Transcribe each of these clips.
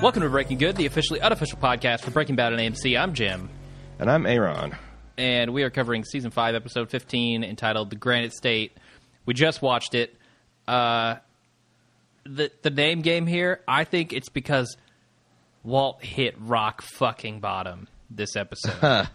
Welcome to Breaking Good, the officially unofficial podcast for Breaking Bad on AMC. I'm Jim. And I'm Aaron. And we are covering Season 5, Episode 15, entitled The Granite State. We just watched it. The name game here, I think it's because Walt hit rock fucking bottom this episode.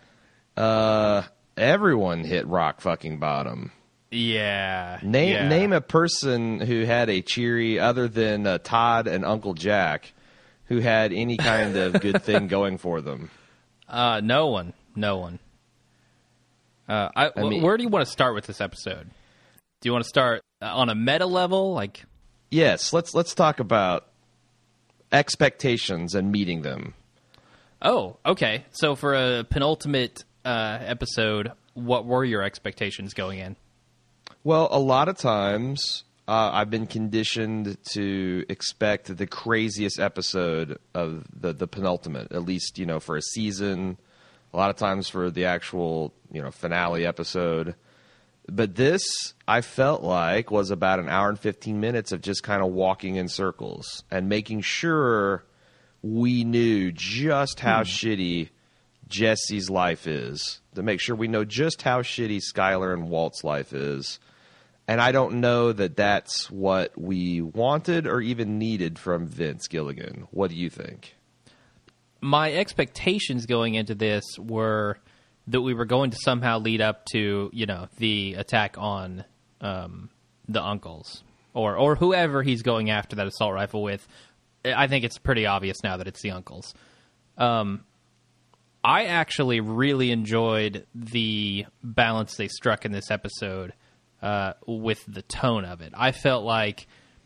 Everyone hit rock fucking bottom. Yeah. Name a person who had a cheery, other than Todd and Uncle Jack, who had any kind of good thing going for them. No one. Where do you want to start with this episode? Do you want to start on a meta level? Yes, let's talk about expectations and meeting them. Oh, okay. So for a penultimate episode, what were your expectations going in? Well, a lot of times I've been conditioned to expect the craziest episode of the penultimate, at least, for a season. A lot of times for the actual, finale episode. But this, I felt like, was about an hour and 15 minutes of just kind of walking in circles and making sure we knew just how shitty Jesse's life is, to make sure we know just how shitty Skyler and Walt's life is. And I don't know that that's what we wanted or even needed from Vince Gilligan. What do you think? My expectations going into this were that we were going to somehow lead up to, the attack on the uncles or whoever he's going after that assault rifle with. I think it's pretty obvious now that it's the uncles. I actually really enjoyed the balance they struck in this episode with the tone of it. I felt like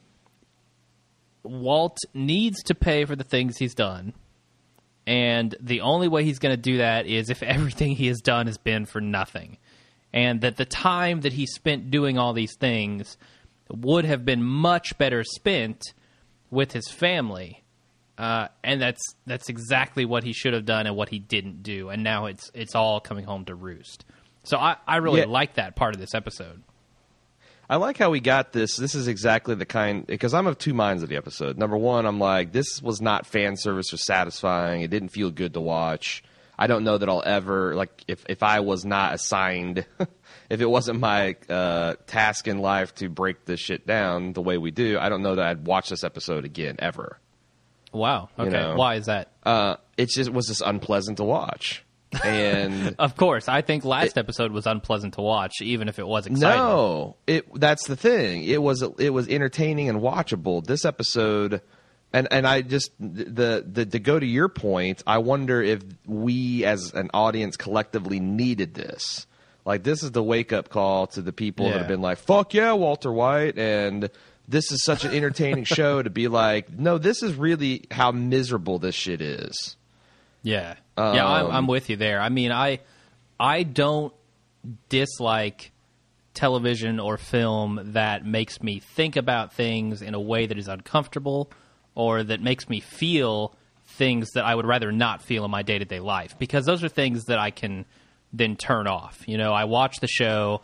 Walt needs to pay for the things he's done, and the only way he's going to do that is if everything he has done has been for nothing, and that the time that he spent doing all these things would have been much better spent with his family. And that's exactly what he should have done and what he didn't do, and now it's all coming home to roost. So I really like that part of this episode. I like how we got this. This is exactly the kind, because I'm of two minds of the episode. Number one, I'm like, this was not fan service or satisfying. It didn't feel good to watch. I don't know that I'll ever, if I was not assigned, if it wasn't my task in life to break this shit down the way we do, I don't know that I'd watch this episode again, ever. Wow. Okay. Why is that? It was just unpleasant to watch. And of course, I think last episode was unpleasant to watch, even if it was exciting. No, that's the thing. It was entertaining and watchable. This episode, and I just to go to your point, I wonder if we as an audience collectively needed this. Like, this is the wake up call to the people that have been like, "Fuck yeah, Walter White," and this is such an entertaining show to be like, no, this is really how miserable this shit is. Yeah. I'm with you there. I mean, I don't dislike television or film that makes me think about things in a way that is uncomfortable or that makes me feel things that I would rather not feel in my day-to-day life, because those are things that I can then turn off. I watch the show,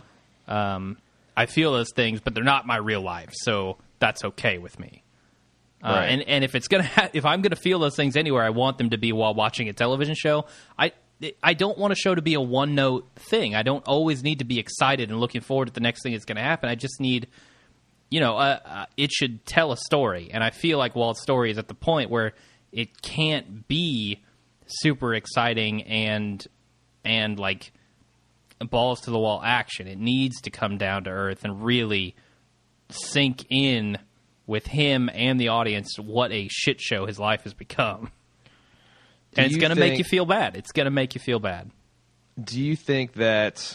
I feel those things, but they're not my real life, so that's okay with me. Right. And if it's if I'm gonna feel those things anywhere, I want them to be while watching a television show. I don't want a show to be a one note thing. I don't always need to be excited and looking forward to the next thing that's going to happen. I just need, it should tell a story, and I feel like Walt's story is at the point where it can't be super exciting and like balls to the wall action. It needs to come down to earth and really sink in with him and the audience what a shit show his life has become. And it's going to make you feel bad. It's going to make you feel bad. Do you think that,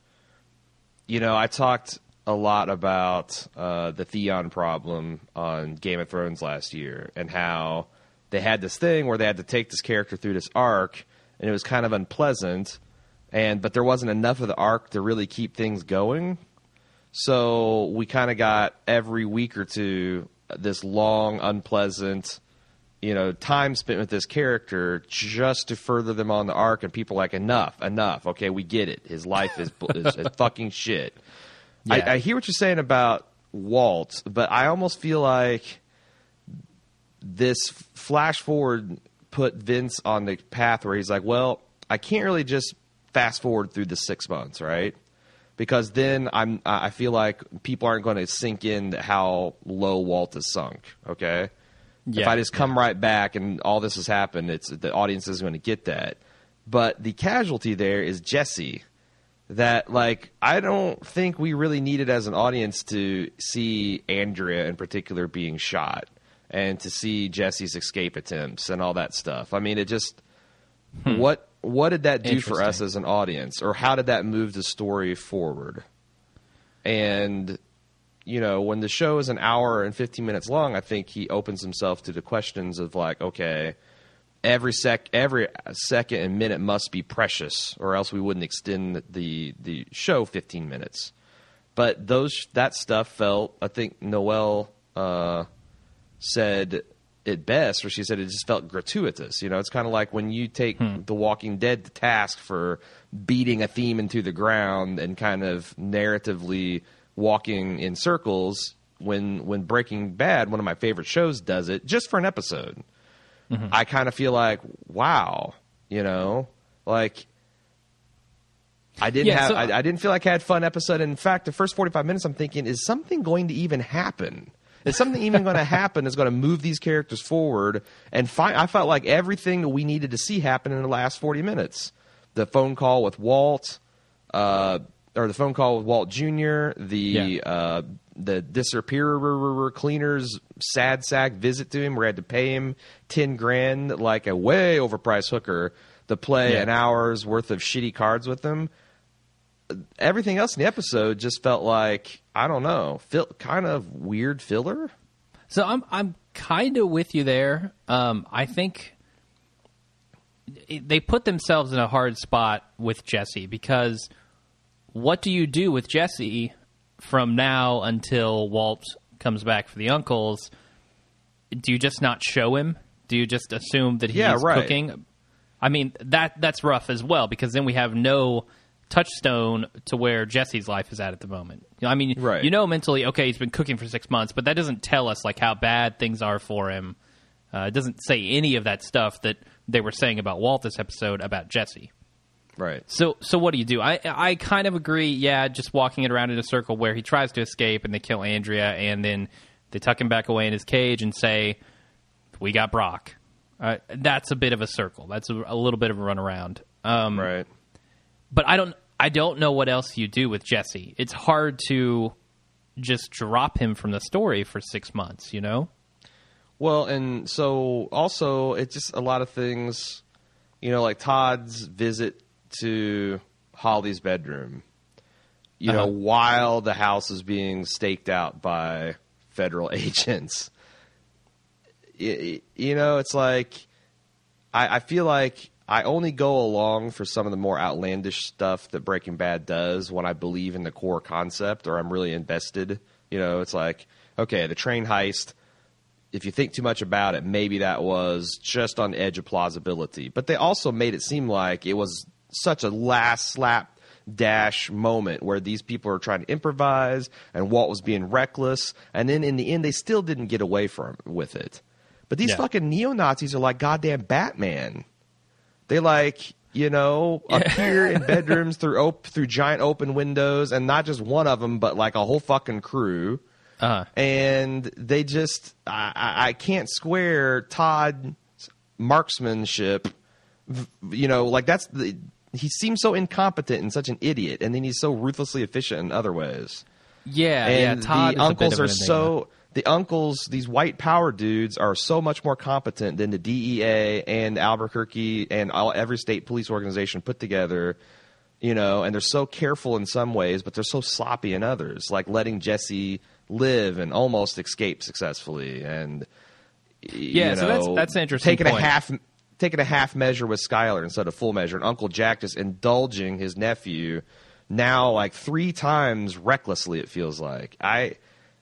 I talked a lot about the Theon problem on Game of Thrones last year, and how they had this thing where they had to take this character through this arc, and it was kind of unpleasant, but there wasn't enough of the arc to really keep things going. So we kind of got every week or two this long, unpleasant, time spent with this character just to further them on the arc, and people are like, enough. Okay, we get it. His life is fucking shit. Yeah. I hear what you're saying about Walt, but I almost feel like this flash forward put Vince on the path where he's like, well, I can't really just fast forward through the 6 months, right? Because then I feel like people aren't going to sink in how low Walt has sunk. Okay, if I just come right back and all this has happened, the audience isn't going to get that. But the casualty there is Jesse. That, like, I don't think we really needed as an audience to see Andrea in particular being shot and to see Jesse's escape attempts and all that stuff. I mean, it just what did that do for us as an audience, or how did that move the story forward? And, you know, when the show is an hour and 15 minutes long, I think he opens himself to the questions of, like, okay, every second and minute must be precious, or else we wouldn't extend the show 15 minutes. But that stuff felt, I think Noelle said it best, where she said it just felt gratuitous. You know, it's kind of like when you take The Walking Dead to task for beating a theme into the ground and kind of narratively walking in circles. When Breaking Bad, one of my favorite shows, does it just for an episode. I kind of feel like, wow, you know, like I didn't feel like I had fun episode. And in fact, the first 45 minutes, I'm thinking, is something going to even happen? Is something even going to happen that's going to move these characters forward? And I felt like everything that we needed to see happen in the last 40 minutes. The phone call with Walt, or the phone call with Walt Jr., the disappearer cleaner's sad sack visit to him where I had to pay him $10,000, like a way overpriced hooker, to play an hour's worth of shitty cards with him. Everything else in the episode just felt like, I don't know, kind of weird filler. So I'm kind of with you there. I think they put themselves in a hard spot with Jesse, because what do you do with Jesse from now until Walt comes back for the uncles? Do you just not show him? Do you just assume that he's cooking? I mean, that's rough as well, because then we have no touchstone to where Jesse's life is at the moment. I mean, you know mentally, okay, he's been cooking for 6 months, but that doesn't tell us like how bad things are for him. It doesn't say any of that stuff that they were saying about Walt this episode about Jesse. Right. So what do you do? I kind of agree, just walking it around in a circle where he tries to escape and they kill Andrea, and then they tuck him back away in his cage and say, we got Brock. That's a bit of a circle. That's a little bit of a runaround. Right. But I don't know what else you do with Jesse. It's hard to just drop him from the story for 6 months, you know? Well, and so also it's just a lot of things, you know, like Todd's visit to Holly's bedroom, you know, while the house is being staked out by federal agents. You know, it's like, I feel like I only go along for some of the more outlandish stuff that Breaking Bad does when I believe in the core concept or I'm really invested. You know, it's like, okay, the train heist, if you think too much about it, maybe that was just on the edge of plausibility. But they also made it seem like it was such a last slapdash moment where these people are trying to improvise and Walt was being reckless. And then in the end, they still didn't get away with it. But these fucking neo-Nazis are like goddamn Batman. They like, you know, appear in bedrooms through giant open windows, and not just one of them, but like a whole fucking crew. And they just, I can't square Todd's marksmanship. You know, like he seems so incompetent and such an idiot, and then he's so ruthlessly efficient in other ways. And Todd the uncles are so. The uncles, these white power dudes, are so much more competent than the DEA and Albuquerque and every state police organization put together, you know, and they're so careful in some ways, but they're so sloppy in others, like letting Jesse live and almost escape successfully. And, you know, so that's an interesting point. Taking a half measure with Skyler instead of full measure, and Uncle Jack just indulging his nephew now like 3 times recklessly, it feels like. I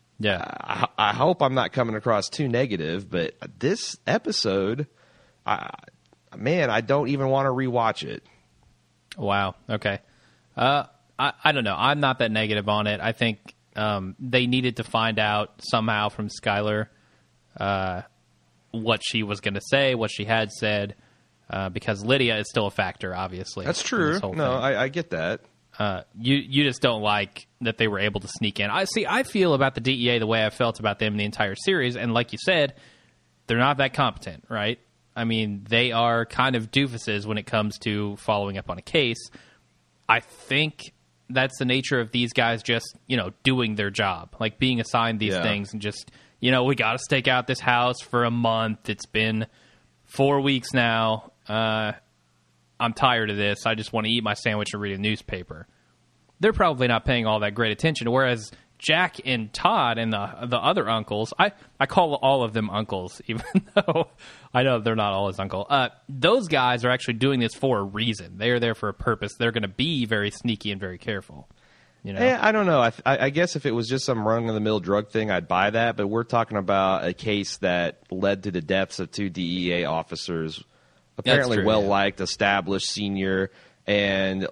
hope I'm not coming across too negative, but this episode, I don't even want to rewatch it. Wow. Okay. I don't know. I'm not that negative on it. I think they needed to find out somehow from Skyler what she was going to say, what she had said, because Lydia is still a factor, obviously. That's true. No, I get that. You just don't like that they were able to sneak in. I feel about the DEA the way I felt about them in the entire series, and like you said, they're not that competent, right? I mean, they are kind of doofuses when it comes to following up on a case. I think that's the nature of these guys just, doing their job, like being assigned these things and just, we got to stake out this house for a month. It's been 4 weeks now. I'm tired of this. I just want to eat my sandwich and read a newspaper. They're probably not paying all that great attention, whereas Jack and Todd and the other uncles, I call all of them uncles, even though I know they're not all his uncle. Those guys are actually doing this for a reason. They are there for a purpose. They're going to be very sneaky and very careful. I don't know. I guess if it was just some run-of-the-mill drug thing, I'd buy that. But we're talking about a case that led to the deaths of 2 DEA officers, apparently well-liked, established, senior, and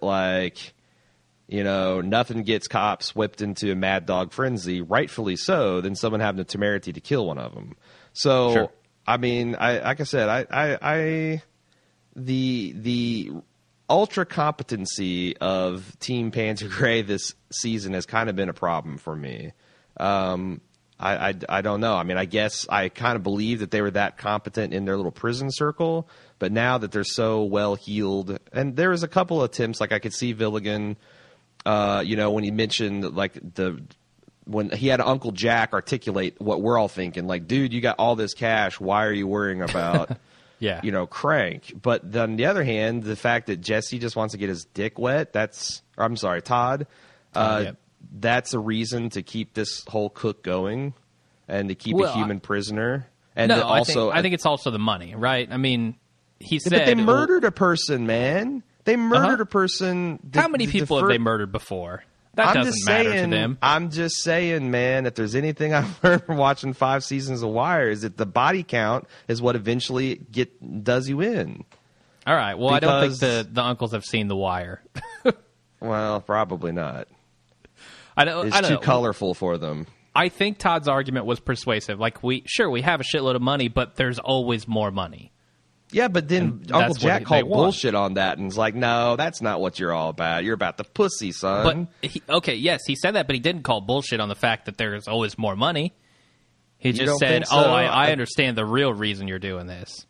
nothing gets cops whipped into a mad dog frenzy, rightfully so, than someone having the temerity to kill one of them. So, sure. I mean, like I said, the ultra competency of Team Panzer Gray this season has kind of been a problem for me. I don't know. I mean, I guess I kind of believe that they were that competent in their little prison circle, but now that they're so well heeled, and there was a couple of attempts, like I could see Villigan. When he mentioned when he had Uncle Jack articulate what we're all thinking, like, dude, you got all this cash. Why are you worrying about, Crank? But on the other hand, the fact that Jesse just wants to get his dick wet, Todd, that's a reason to keep this whole cook going and to keep a human prisoner. And I think it's also the money, right? I mean, he said... But they murdered a person, man. They murdered a person. How many people have they murdered before? That doesn't matter to them. I'm just saying, man, if there's anything I've learned from watching 5 seasons of Wire, is that the body count is what eventually does you in. All right. Well, I don't think the uncles have seen The Wire. Well, probably not. It's too colorful for them. I think Todd's argument was persuasive. Like, we have a shitload of money, but there's always more money. Yeah, but then Uncle Jack called bullshit on that and was like, no, that's not what you're all about. You're about the pussy, son. But, he said that, but he didn't call bullshit on the fact that there's always more money. He just said, I understand the real reason you're doing this.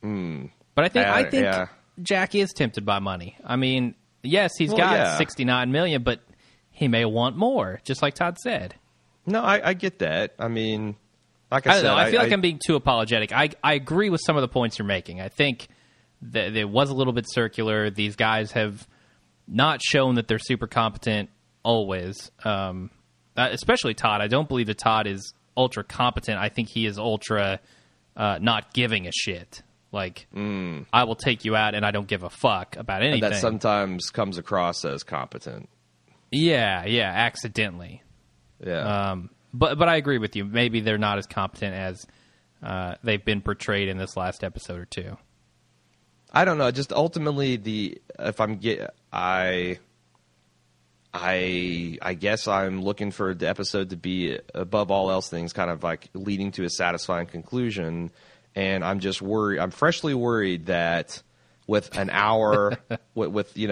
But I think Jack is tempted by money. I mean, yes, he's got $69 million, but he may want more, just like Todd said. No, I get that. I mean... Like I said, I feel like I'm being too apologetic. I agree with some of the points you're making. I think that it was a little bit circular. These guys have not shown that they're super competent always, especially Todd. I don't believe that Todd is ultra competent. I think he is ultra not giving a shit. Like, I will take you out and I don't give a fuck about anything. And that sometimes comes across as competent. Yeah, accidentally. Yeah. But I agree with you. Maybe they're not as competent as they've been portrayed in this last episode or two. I don't know. Just ultimately, I guess I'm looking for the episode to be, above all else things, kind of like leading to a satisfying conclusion. And I'm just worried. I'm freshly worried that with an hour, we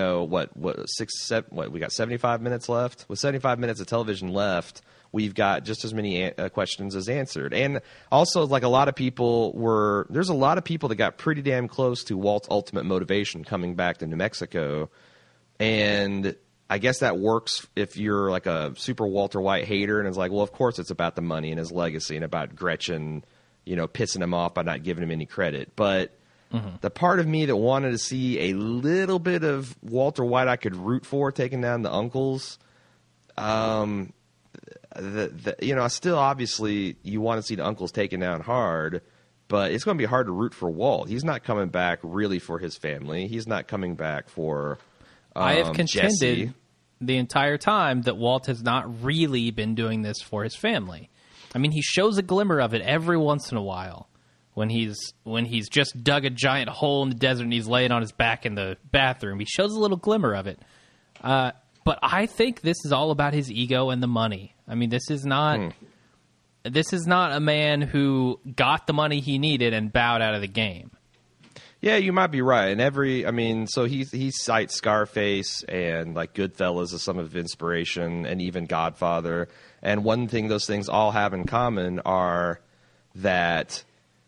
got 75 minutes left. With 75 minutes of television left, we've got just as many questions as answered. And also, like, there's a lot of people that got pretty damn close to Walt's ultimate motivation coming back to New Mexico. And I guess that works if you're like a super Walter White hater and it's like, well, of course it's about the money and his legacy and about Gretchen, pissing him off by not giving him any credit. But the part of me that wanted to see a little bit of Walter White I could root for taking down the uncles, still obviously you want to see the uncles taken down hard, but it's going to be hard to root for Walt. He's not coming back really for his family. He's not coming back for I have contended Jesse. The entire time that Walt has not really been doing this for his family. I mean, he shows a glimmer of it every once in a while when he's just dug a giant hole in the desert and he's laying on his back in the bathroom. He shows a little glimmer of it. But I think this is all about his ego and the money. I mean, this is not... this is not a man who got the money he needed and bowed out of the game. Yeah, you might be right. And so he cites Scarface and like Goodfellas as some of his inspiration, and even Godfather. And one thing those things all have in common are that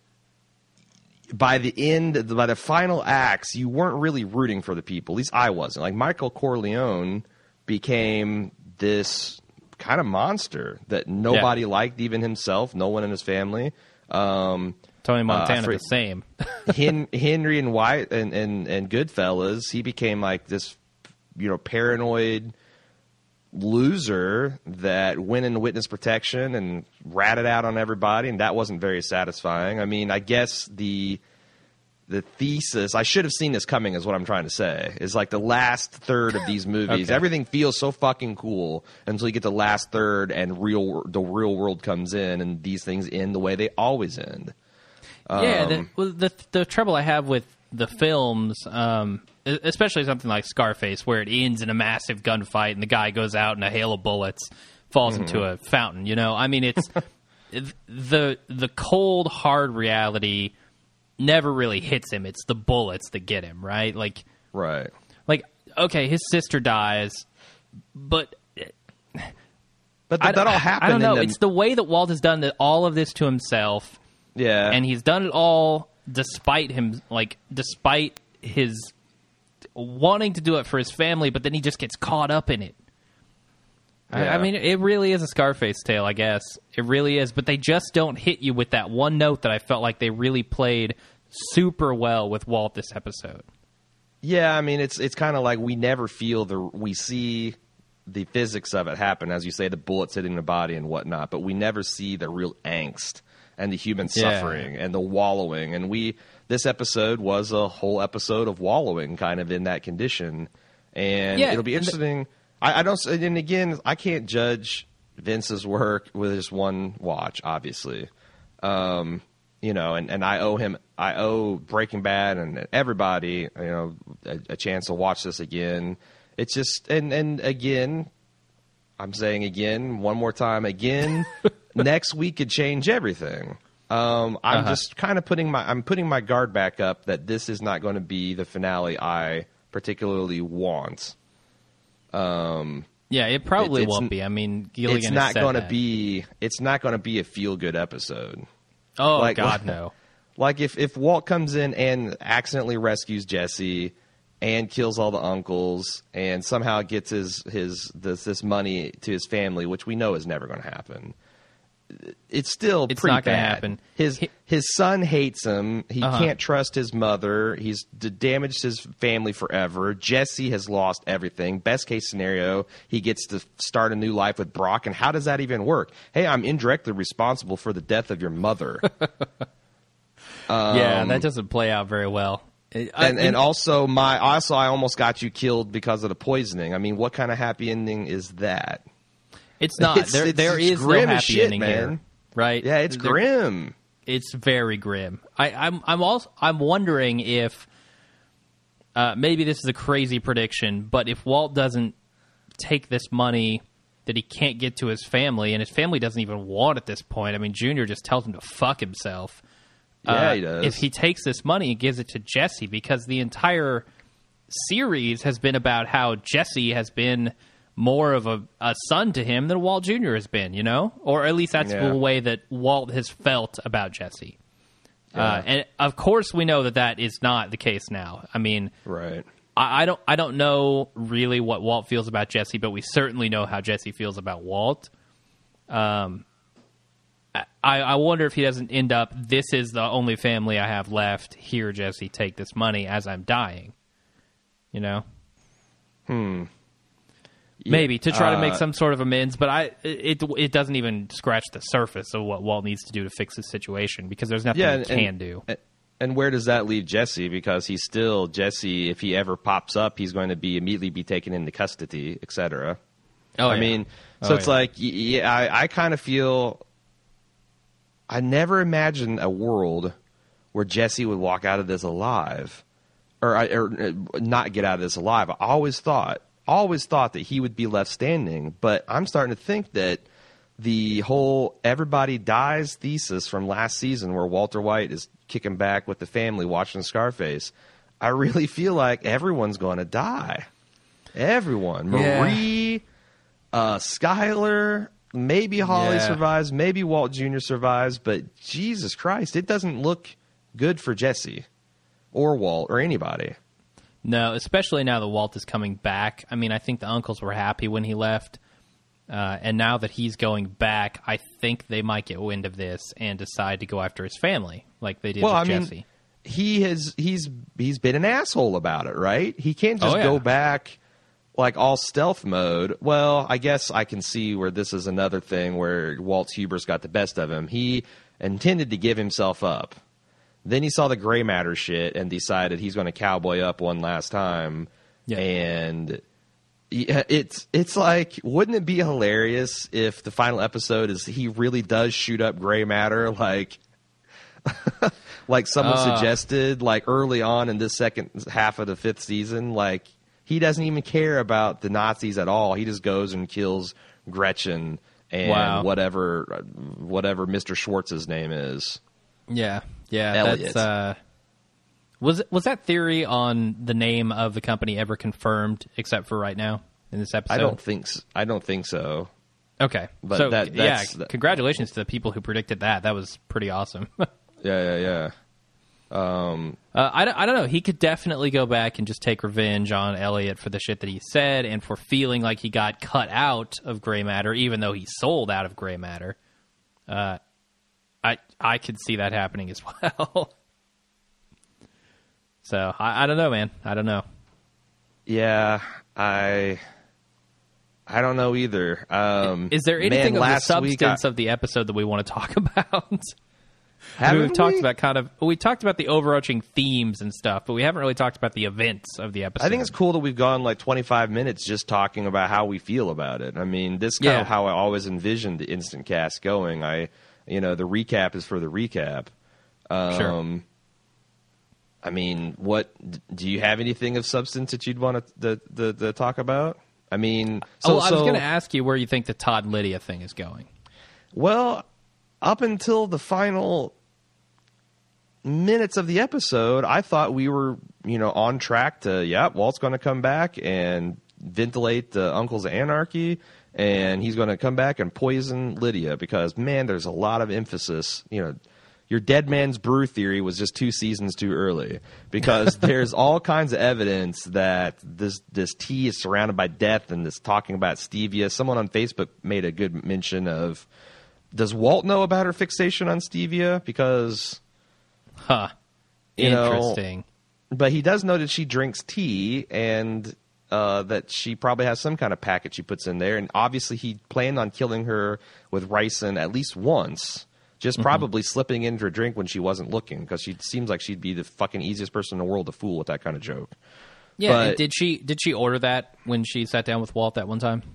by the final acts, you weren't really rooting for the people. At least I wasn't. Like Michael Corleone became this kind of monster that nobody liked, even himself, no one in his family. Tony Montana, the same. Henry and White and Goodfellas, he became like this, paranoid loser that went into witness protection and ratted out on everybody, and that wasn't very satisfying. I mean, I guess the thesis, I should have seen this coming, is what I'm trying to say, is like the last third of these movies, Okay. Everything feels so fucking cool until you get the last third and the real world comes in, and these things end the way they always end. The trouble I have with the films, especially something like Scarface, where it ends in a massive gunfight and the guy goes out and a hail of bullets falls into a fountain. I mean, it's the cold, hard reality never really hits him. It's the bullets that get him, right? Right. Like, okay, his sister dies, but that all happened. I don't know. It's the way that Walt has done all of this to himself. Yeah. And he's done it all despite his wanting to do it for his family, but then he just gets caught up in it. Yeah. I mean, it really is a Scarface tale, I guess. It really is. But they just don't hit you with that one note that I felt like they really played super well with Walt this episode. Yeah, I mean, it's kind of like we never feel we see the physics of it happen, as you say, the bullets hitting the body and whatnot, but we never see the real angst and the human suffering and the wallowing. And this episode was a whole episode of wallowing kind of in that condition. And it'll be interesting. And again, I can't judge Vince's work with just one watch, obviously. And I owe Breaking Bad and everybody, a chance to watch this again. It's just, and again, I'm saying again, one more time, again, next week could change everything. I'm just kind of putting my guard back up that this is not going to be the finale I particularly want. It probably won't be. I mean, Gilligan it's not going to be. It's not going to be a feel good episode. Oh God, no! Like if Walt comes in and accidentally rescues Jesse and kills all the uncles and somehow gets this money to his family, which we know is never going to happen. It's pretty not going to bad. happen. His son hates him. He can't trust his mother. He's damaged his family forever. Jesse has lost everything. Best case scenario, he gets to start a new life with Brock. And how does that even work? Hey, I'm indirectly responsible for the death of your mother. That doesn't play out very well. And also, I almost got you killed because of the poisoning. I mean, what kind of happy ending is that? It's not. There is no happy ending man. here, right? Yeah, it's grim. It's very grim. I'm wondering if maybe this is a crazy prediction, but if Walt doesn't take this money that he can't get to his family, and his family doesn't even want at this point. I mean, Junior just tells him to fuck himself. Yeah, he does. If he takes this money and gives it to Jesse, because the entire series has been about how Jesse has been more of a son to him than Walt Jr. has been, or at least that's the way that Walt has felt about Jesse. Yeah. And of course, we know that is not the case now. I mean, right? I don't know really what Walt feels about Jesse, but we certainly know how Jesse feels about Walt. I wonder if he doesn't end up, this is the only family I have left. Here, Jesse, take this money as I'm dying. Maybe to try to make some sort of amends, but it doesn't even scratch the surface of what Walt needs to do to fix his situation, because there's nothing he can do. And where does that leave Jesse? Because he's still Jesse. If he ever pops up, he's going to immediately be taken into custody, etc. I mean, it's like, I kind of feel. I never imagined a world where Jesse would walk out of this alive, or not get out of this alive. I always thought that he would be left standing, but I'm starting to think that the whole everybody dies thesis from last season where Walter White is kicking back with the family watching Scarface, I really feel like everyone's going to die. Everyone. Yeah. Marie, Skyler, maybe Holly survives, maybe Walt Jr. survives, but Jesus Christ, it doesn't look good for Jesse or Walt or anybody. No, especially now that Walt is coming back. I mean, I think the uncles were happy when he left. And now that he's going back, I think they might get wind of this and decide to go after his family, like they did with Jesse. He's been an asshole about it, right? He can't just go back like all stealth mode. Well, I guess I can see where this is another thing where Walt's hubris got the best of him. He intended to give himself up. Then he saw the gray matter shit and decided he's going to cowboy up one last time. Yeah. And it's like, wouldn't it be hilarious if the final episode is he really does shoot up gray matter like like someone suggested, like early on in this second half of the 5th season? Like, he doesn't even care about the Nazis at all. He just goes and kills Gretchen and whatever Mr. Schwartz's name is. Yeah, Elliot. That's was that theory on the name of the company ever confirmed, except for right now in this episode? I don't think so. Okay, but so congratulations to the people who predicted that. That was pretty awesome. Yeah. I don't know. He could definitely go back and just take revenge on Elliot for the shit that he said and for feeling like he got cut out of gray matter, even though he sold out of gray matter. I could see that happening as well. So I don't know, man. I don't know. Yeah, I don't know either. Is there anything of the substance of the episode that we want to talk about? We've talked about the overarching themes and stuff, but we haven't really talked about the events of the episode. I think it's cool that we've gone like 25 minutes just talking about how we feel about it. I mean, this is kind of how I always envisioned the Instant Cast going. The recap is for the recap. Sure. I mean, what do you have anything of substance that you'd want to talk about? I mean, I was going to ask you where you think the Todd Lydia thing is going. Well, up until the final minutes of the episode, I thought we were, on track to, Walt's going to come back and ventilate the Uncle's Anarchy, and he's going to come back and poison Lydia because, man, there's a lot of emphasis, your dead man's brew theory was just 2 seasons too early because there's all kinds of evidence that this tea is surrounded by death and this talking about stevia. Someone on Facebook made a good mention of, does Walt know about her fixation on stevia? Because, interesting. But he does know that she drinks tea and that she probably has some kind of packet she puts in there. And obviously he planned on killing her with ricin at least once. Just probably slipping into her drink when she wasn't looking, because she seems like she'd be the fucking easiest person in the world to fool with that kind of joke. Yeah, but, did she order that when she sat down with Walt that one time?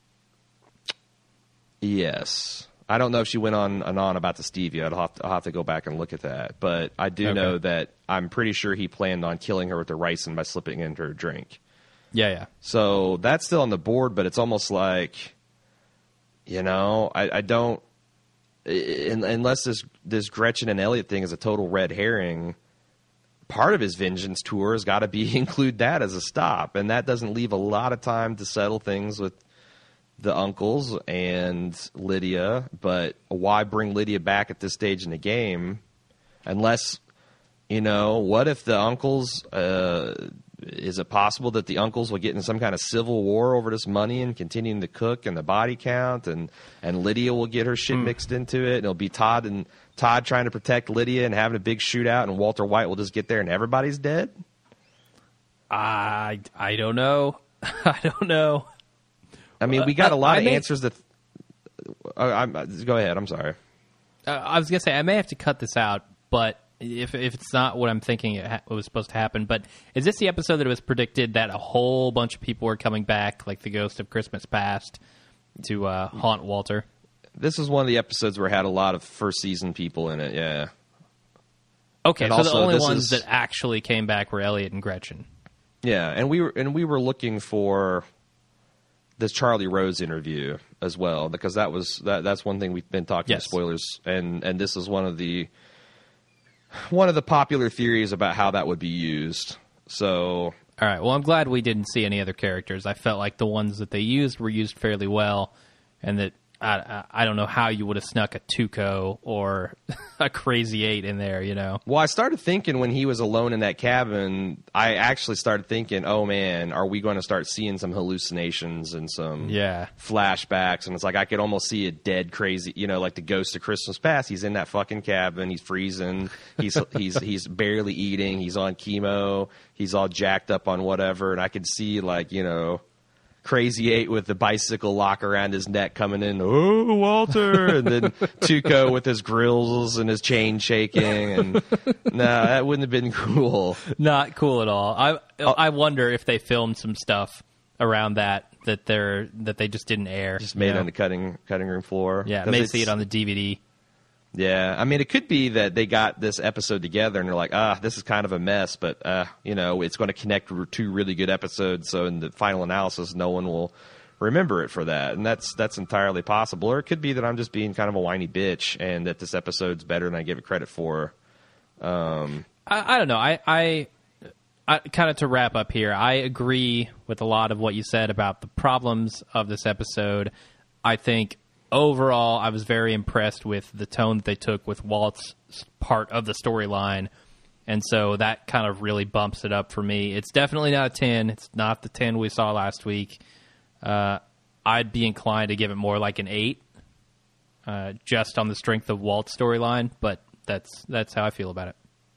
Yes. I don't know if she went on and on about the stevia. I'll have to go back and look at that. But I do know that I'm pretty sure he planned on killing her with the ricin by slipping into her drink. Yeah. So that's still on the board, but it's almost like, I don't... Unless this Gretchen and Elliot thing is a total red herring, part of his vengeance tour has got to be include that as a stop, and that doesn't leave a lot of time to settle things with the uncles and Lydia. But why bring Lydia back at this stage in the game? Unless, what if the uncles? Is it possible that the uncles will get in some kind of civil war over this money and continuing to cook and the body count, and Lydia will get her shit mixed into it, and it'll be Todd trying to protect Lydia and having a big shootout, and Walter White will just get there and everybody's dead? I don't know. I don't know. I mean, we got a lot of answers that... go ahead. I'm sorry. I was going to say, I may have to cut this out, but... If it's not what I'm thinking it was supposed to happen, but is this the episode that it was predicted that a whole bunch of people were coming back, like the Ghost of Christmas Past, to haunt Walter? This was one of the episodes where it had a lot of first season people in it, yeah. Okay, and so the only ones that actually came back were Elliot and Gretchen. Yeah, and we were looking for this Charlie Rose interview as well, because that's one thing we've been talking Yes. spoilers, and this is one of the popular theories about how that would be used. So All right. Well, I'm glad we didn't see any other characters. I felt like the ones that they used were used fairly well, and that I don't know how you would have snuck a Tuco or a Crazy 8 in there, you know? Well, I started thinking when he was alone in that cabin, I actually started thinking, oh, man, are we going to start seeing some hallucinations and some flashbacks? And it's like I could almost see a dead Crazy, you know, like the Ghost of Christmas Past. He's in that fucking cabin. He's freezing. He's barely eating. He's on chemo. He's all jacked up on whatever. And I could see, like, you know, Crazy 8 with the bicycle lock around his neck coming in, oh, Walter, and then Tuco with his grills and his chain shaking, and no, that wouldn't have been cool. Not cool at all. I wonder if they filmed some stuff around that they just didn't air. Just made on the cutting room floor. Yeah, may see it on the DVD. Yeah, I mean, it could be that they got this episode together and they're like, this is kind of a mess, but, you know, it's going to connect two really good episodes, so in the final analysis, no one will remember it for that. And that's entirely possible. Or it could be that I'm just being kind of a whiny bitch and that this episode's better than I give it credit for. I don't know. I kind of to wrap up here, I agree with a lot of what you said about the problems of this episode. I think overall, I was very impressed with the tone that they took with Walt's part of the storyline, and so that kind of really bumps it up for me. It's definitely not a 10. It's not the 10 we saw last week. I'd be inclined to give it more like an 8, just on the strength of Walt's storyline, but that's how I feel about it.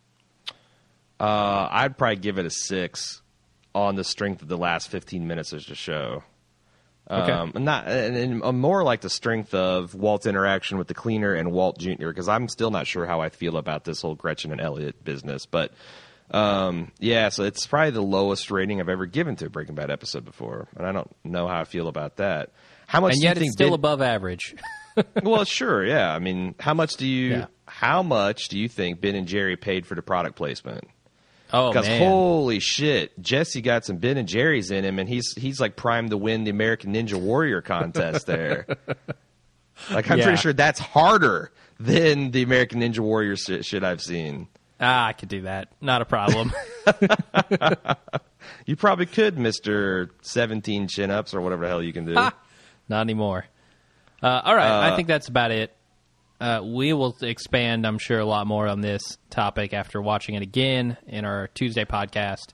I'd probably give it a 6 on the strength of the last 15 minutes of the show. Okay. And more like the strength of Walt's interaction with the cleaner and Walt Jr., because I'm still not sure how I feel about this whole Gretchen and Elliot business. But, yeah, so it's probably the lowest rating I've ever given to a Breaking Bad episode before, and I don't know how I feel about that. How much? And do yet you think it's still above average. Well, sure, yeah. I mean, how much do you think Ben and Jerry paid for the product placement? Oh, because man. holy shit, Jesse got some Ben and Jerry's in him, and he's like primed to win the American Ninja Warrior contest there. Like, I'm pretty sure that's harder than the American Ninja Warrior shit I've seen. I could do that. Not a problem. You probably could, Mr. 17 chin-ups or whatever the hell you can do. Not anymore. All right, I think that's about it. We will expand, I'm sure, a lot more on this topic after watching it again in our Tuesday podcast.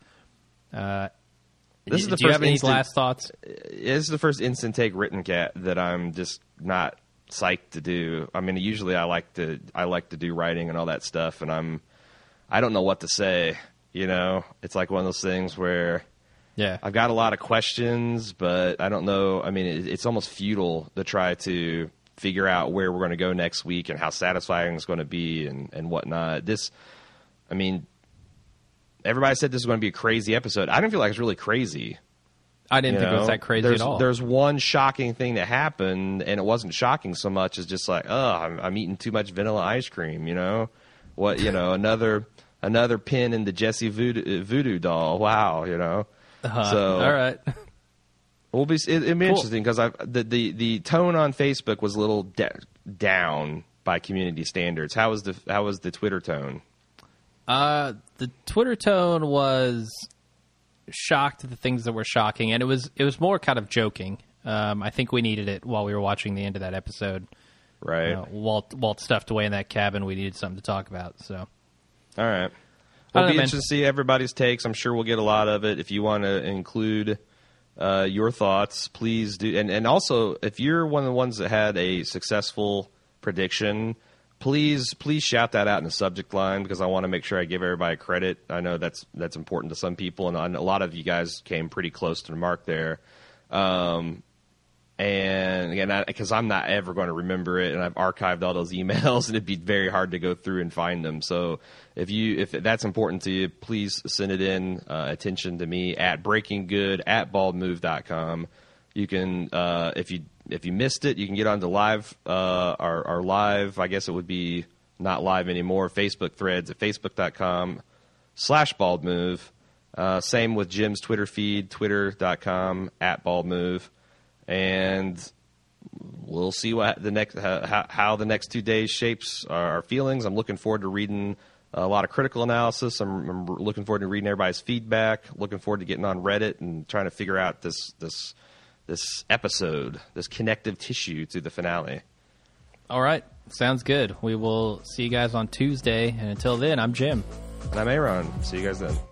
Do you have any last thoughts? This is the first instant take written cat that I'm just not psyched to do. I mean, usually I like to do writing and all that stuff, and I don't know what to say. You know, it's like one of those things where I've got a lot of questions, but I don't know. I mean, it's almost futile to try to figure out where we're going to go next week and how satisfying it's going to be and whatnot. I mean, everybody said this was going to be a crazy episode. I didn't feel like it's really crazy. I didn't think it was that crazy at all. There's one shocking thing that happened, and it wasn't shocking so much as just like, I'm eating too much vanilla ice cream, you know? What, you know, another pin in the Jesse voodoo doll. Wow, you know? So, all right. It'll be interesting because the tone on Facebook was a little down by community standards. How was the Twitter tone? The Twitter tone was shocked at the things that were shocking, and it was more kind of joking. I think we needed it while we were watching the end of that episode. Right. Walt stuffed away in that cabin. We needed something to talk about. So, all right. We'll be interested to see everybody's takes. I'm sure we'll get a lot of it. If you want to include your thoughts, please do. And also, if you're one of the ones that had a successful prediction, please shout that out in the subject line, because I want to make sure I give everybody credit. I know that's important to some people, and a lot of you guys came pretty close to the mark there. And again, because I'm not ever going to remember it, and I've archived all those emails, and it'd be very hard to go through and find them. So if that's important to you, please send it in. Attention to me at breakinggood@baldmove.com. You can if you missed it, you can get onto live our live. I guess it would be not live anymore. Facebook threads at facebook.com/baldmove. Same with Jim's Twitter feed, twitter.com @baldmove. and we'll see what the next how the next 2 days shapes our feelings. I'm looking forward to reading a lot of critical analysis. I'm looking forward to reading everybody's feedback. Looking forward to getting on Reddit and trying to figure out this episode, this connective tissue to the finale. All right. Sounds good. We will see you guys on Tuesday. And until then, I'm Jim. And I'm Aaron. See you guys then.